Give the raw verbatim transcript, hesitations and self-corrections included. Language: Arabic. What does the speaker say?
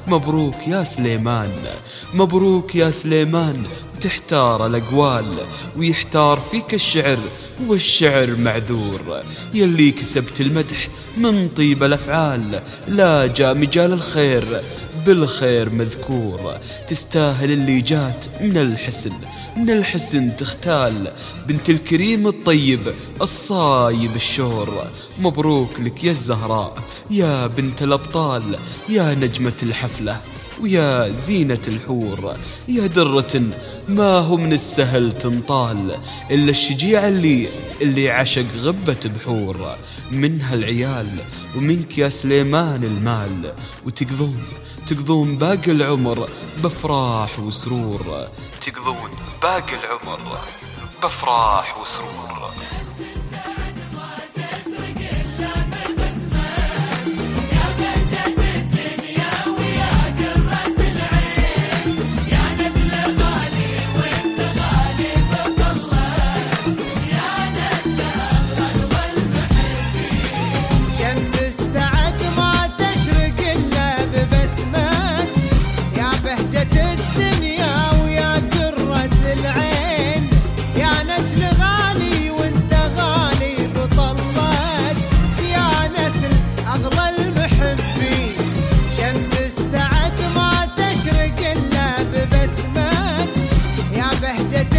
مبروك يا سليمان، مبروك يا سليمان. تحتار الأقوال ويحتار فيك الشعر، والشعر معذور. يلي كسبت المدح من طيب الأفعال، لا جاء مجال الخير بالخير مذكور. تستاهل اللي جات من الحسن، من الحسن تختال. بنت الكريم الطيب الصايب الشور. مبروك لك يا الزهراء يا بنت الأبطال، يا نجمة الحفلة ويا زينة الحور. يا درة ما هو من السهل تنطال، إلا الشجيع اللي اللي عشق غبة بحور. منها العيال ومنك يا سليمان المال، وتقضون تقضون باقي العمر بفراح وسرور. تقضون باقي العمر بفراح وسرور. شمس السعد ما تشرق إلا ببسمات، يا بهجة